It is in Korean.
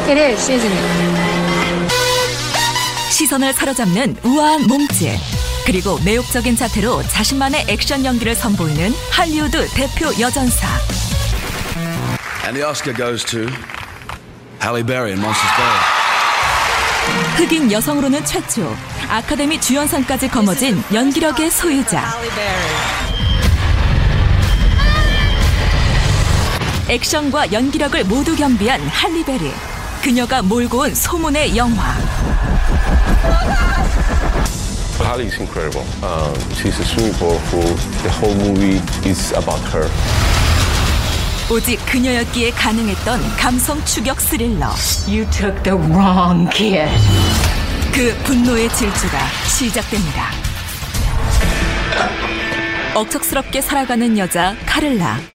It is, isn't it? 시선을 사로잡는 우아한 몸짓, 그리고 매혹적인 자태로 자신만의 액션 연기를 선보이는 할리우드 대표 여전사. And the Oscar goes to Halle Berry in Monsters Ball. 흑인 여성으로는 최초, 아카데미 주연상까지 거머쥔 연기력의 소유자. 액션과 연기력을 모두 겸비한 할리 베리. 그녀가 몰고 온 소문의 영화. Halle is incredible. She's extremely powerful. The whole movie is about her. 오직 그녀였기에 가능했던 감성 추격 스릴러. You took the wrong kid. 그 분노의 질주가 시작됩니다. 억척스럽게 살아가는 여자 카를라.